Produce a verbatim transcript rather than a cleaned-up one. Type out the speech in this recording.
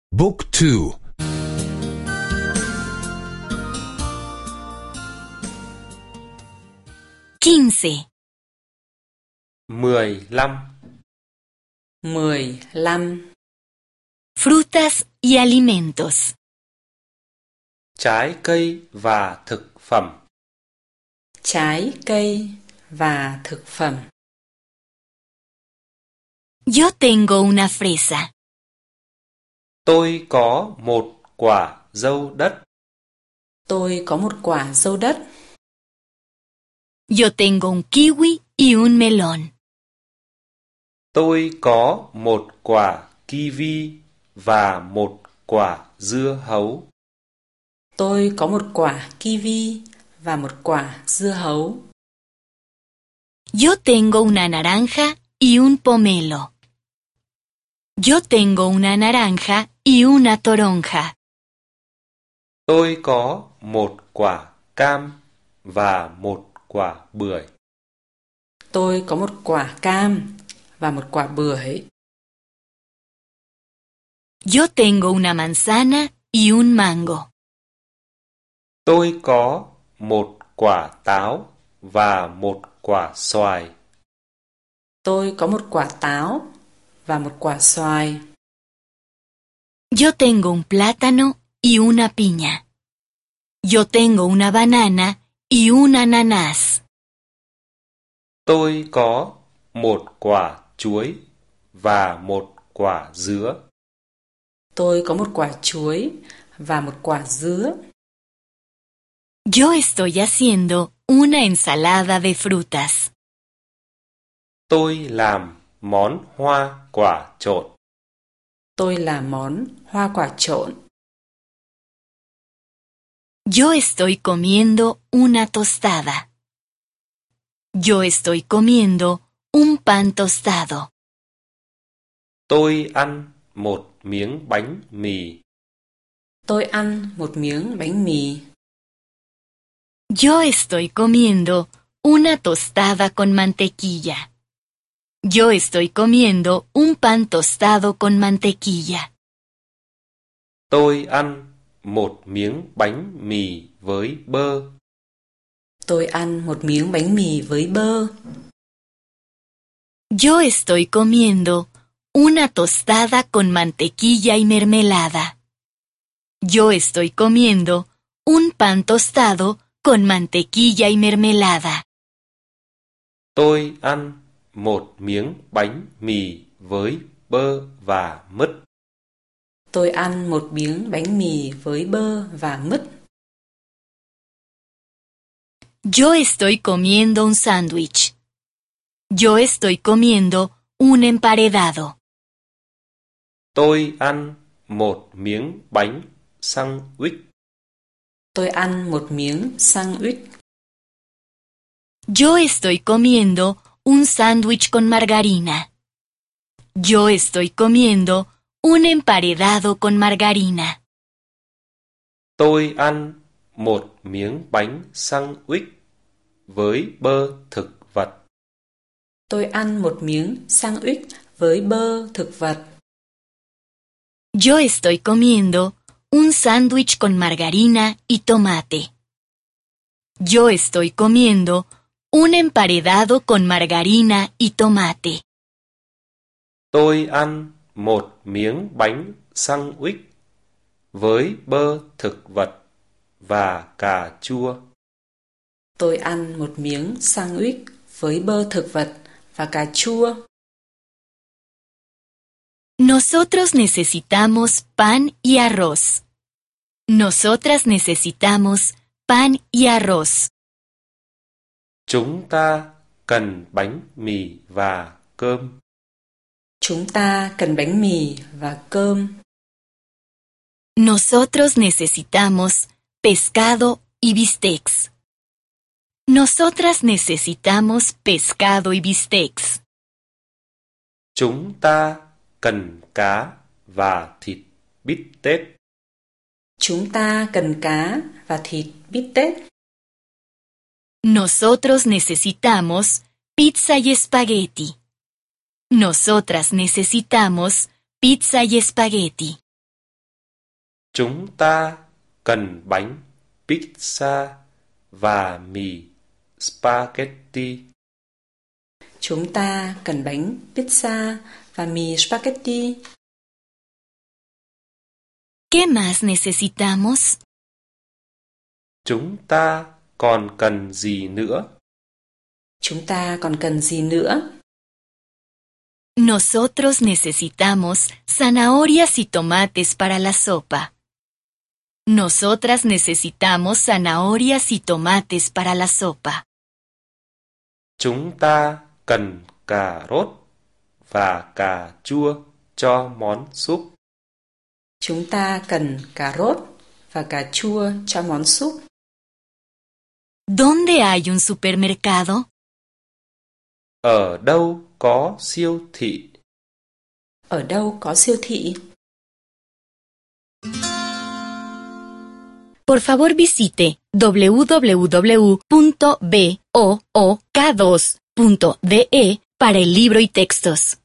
Book two. quince, mười lăm. mười lăm. frutas y alimentos. Trái cây và thực phẩm. Trái cây và thực phẩm. Yo tengo una fresa. Tôi có một quả dâu đất. Tôi có một quả dâu đất. Yo tengo un kiwi y un melón. Tôi có một quả kiwi và một quả dưa hấu. Tôi có một quả kiwi và một quả dưa hấu. Yo tengo una naranja y un pomelo. Yo tengo una naranja y una toronja. Tôi có một quả cam và một quả bưởi. Tôi có một quả cam và một quả bưởi. Yo tengo una manzana y un mango. Tôi có một quả táo và một quả xoài. Tôi có một quả táo và một quả xoài. Yo tengo un plátano y una piña. Yo tengo una banana y un ananas. Tôi có một quả chuối và một quả dứa. Tôi có một quả chuối và một quả dứa. Yo estoy haciendo una ensalada de frutas. Tôi làm món hoa quả trộn. Tôi làm món hoa quả trộn. Yo estoy comiendo una tostada. Yo estoy comiendo un pan tostado. Tôi ăn một miếng bánh mì. Tôi ăn một miếng bánh mì. Yo estoy comiendo una tostada con mantequilla. Yo estoy comiendo un pan tostado con mantequilla. Tôi ăn một miếng bánh mì với bơ. Tôi ăn một miếng bánh mì với bơ. Yo estoy comiendo una tostada con mantequilla y mermelada. Yo estoy comiendo un pan tostado con mantequilla y mermelada. Tôi ăn một miếng bánh mì với bơ và mứt. Tôi ăn một miếng bánh mì với bơ và mứt. Yo estoy comiendo un sándwich. Yo estoy comiendo un emparedado. Tôi ăn một miếng bánh sandwich. Tôi ăn một miếng sandwich. Yo estoy comiendo un sándwich con margarina. Yo estoy comiendo un emparedado con margarina. Tôi ăn một miếng bánh sandwich với bơ thực vật. Tôi ăn một miếng sandwich với bơ thực vật. Yo estoy comiendo un sándwich con margarina y tomate. Yo estoy comiendo un emparedado con margarina y tomate. Tôi ăn một miếng bánh sandwich với bơ thực vật và cà chua. Tôi ăn một miếng sandwich với bơ thực vật và cà chua. Nosotros necesitamos pan y arroz. Nosotras necesitamos pan y arroz. Chúng ta cần bánh mì và cơm. Chúng ta cần bánh mì và cơm. Nosotros necesitamos pescado y bistecs. Nosotras necesitamos pescado y bistecs. Chúng ta cần cá và thịt bít tết. Chúng ta cần cá và thịt bít tết. Nosotros necesitamos pizza y espagueti. Nosotras necesitamos pizza y espagueti. Chúng ta cần bánh pizza và mì spaghetti. Chúng ta cần bánh pizza và mì spaghetti. ¿Qué más necesitamos? Chúng ta còn cần gì nữa? Chúng ta còn cần gì nữa? Nosotros necesitamos zanahorias y tomates para la sopa. Nosotras necesitamos zanahorias y tomates para la sopa. Chúng ta cần cà rốt và cà chua cho món súp. Chúng ta cần cà rốt và cà chua cho món súp. ¿Dónde hay un supermercado? Ở đâu có siêu thị? Ở đâu có siêu thị? Por favor visite w w w punto book dos punto d e para el libro y textos.